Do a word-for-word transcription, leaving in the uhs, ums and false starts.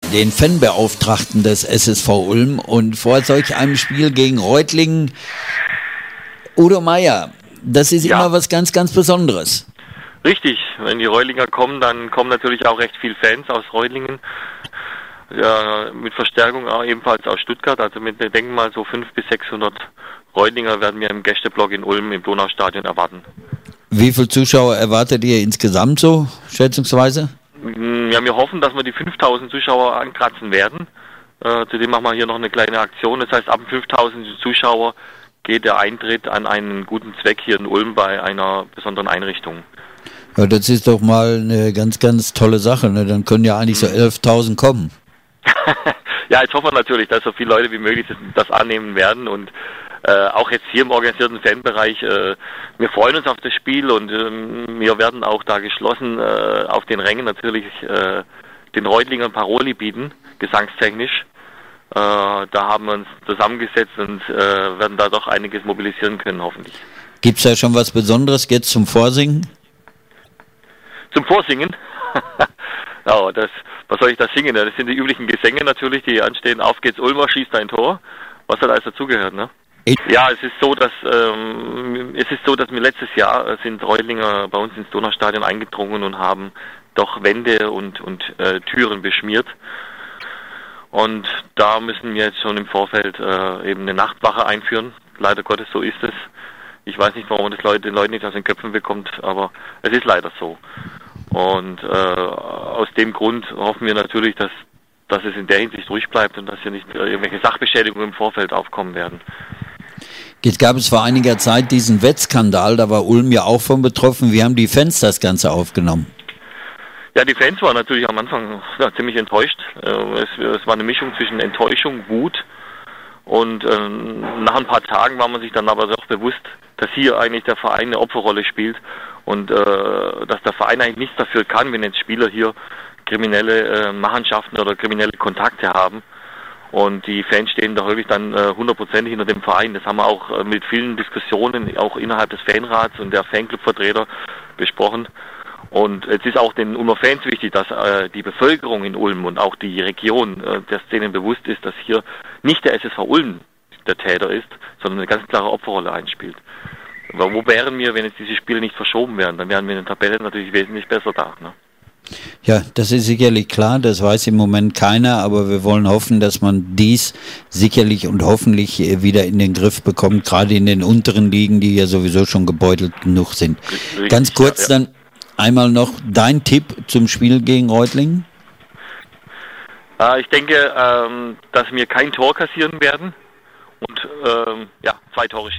den Fanbeauftragten des S S V Ulm, und vor solch einem Spiel gegen Reutlingen, Udo Meier, das ist ja immer was ganz, ganz Besonderes. Richtig, wenn die Reutlinger kommen, dann kommen natürlich auch recht viele Fans aus Reutlingen, ja, mit Verstärkung auch ebenfalls aus Stuttgart, also mit, wir denken mal so fünfhundert bis sechshundert Reutlinger werden wir im Gästeblock in Ulm im Donaustadion erwarten. Wie viele Zuschauer erwartet ihr insgesamt so, schätzungsweise? Ja, wir hoffen, dass wir die fünftausend Zuschauer ankratzen werden. Äh, zudem machen wir hier noch eine kleine Aktion. Das heißt, ab fünftausend Zuschauer geht der Eintritt an einen guten Zweck hier in Ulm bei einer besonderen Einrichtung. Ja, das ist doch mal eine ganz, ganz tolle Sache, ne? Dann können ja eigentlich hm. so elftausend kommen. Ja, jetzt hoffen wir natürlich, dass so viele Leute wie möglich das, das annehmen werden, und äh, auch jetzt hier im organisierten Fanbereich, äh, wir freuen uns auf das Spiel, und äh, wir werden auch da geschlossen äh, auf den Rängen natürlich äh, den Reutlingern Paroli bieten, gesangstechnisch. Äh, da haben wir uns zusammengesetzt und äh, werden da doch einiges mobilisieren können, hoffentlich. Gibt's da schon was Besonderes jetzt zum Vorsingen? Zum Vorsingen? Ja, das, was soll ich da singen? Das sind die üblichen Gesänge natürlich, die anstehen. Auf geht's Ulmer, schießt ein Tor. Was hat alles dazugehört, ne? Ja, es ist so, dass ähm, es ist so, dass wir letztes Jahr sind Reutlinger bei uns ins Donaustadion eingedrungen und haben doch Wände und und äh, Türen beschmiert. Und da müssen wir jetzt schon im Vorfeld äh, eben eine Nachtwache einführen. Leider Gottes, so ist es. Ich weiß nicht, warum man das Leute, den Leuten nicht aus den Köpfen bekommt, aber es ist leider so. Und äh, aus dem Grund hoffen wir natürlich, dass, dass es in der Hinsicht ruhig bleibt und dass hier nicht äh, irgendwelche Sachbeschädigungen im Vorfeld aufkommen werden. Jetzt gab es vor einiger Zeit diesen Wettskandal, da war Ulm ja auch von betroffen. Wie haben die Fans das Ganze aufgenommen? Ja, die Fans waren natürlich am Anfang ja, ziemlich enttäuscht. Äh, es, es war eine Mischung zwischen Enttäuschung, Wut, und äh, nach ein paar Tagen war man sich dann aber doch bewusst, dass hier eigentlich der Verein eine Opferrolle spielt und äh, dass der Verein eigentlich nichts dafür kann, wenn jetzt Spieler hier kriminelle äh, Machenschaften oder kriminelle Kontakte haben. Und die Fans stehen da wirklich dann äh, hundertprozentig hinter dem Verein. Das haben wir auch äh, mit vielen Diskussionen, auch innerhalb des Fanrats und der Fanclub-Vertreter besprochen. Und es ist auch den Ulmer Fans wichtig, dass äh, die Bevölkerung in Ulm und auch die Region, äh, dass denen bewusst ist, dass hier nicht der S S V Ulm der Täter ist, sondern eine ganz klare Opferrolle einspielt. Aber wo wären wir, wenn jetzt diese Spiele nicht verschoben wären? Dann wären wir in der Tabelle natürlich wesentlich besser da, ne? Ja, das ist sicherlich klar, das weiß im Moment keiner, aber wir wollen hoffen, dass man dies sicherlich und hoffentlich wieder in den Griff bekommt, gerade in den unteren Ligen, die ja sowieso schon gebeutelt genug sind. Richtig, ganz kurz ja, ja. Dann einmal noch dein Tipp zum Spiel gegen Reutlingen? Äh, ich denke, ähm, dass wir kein Tor kassieren werden und ähm, ja, zwei Tore schießen.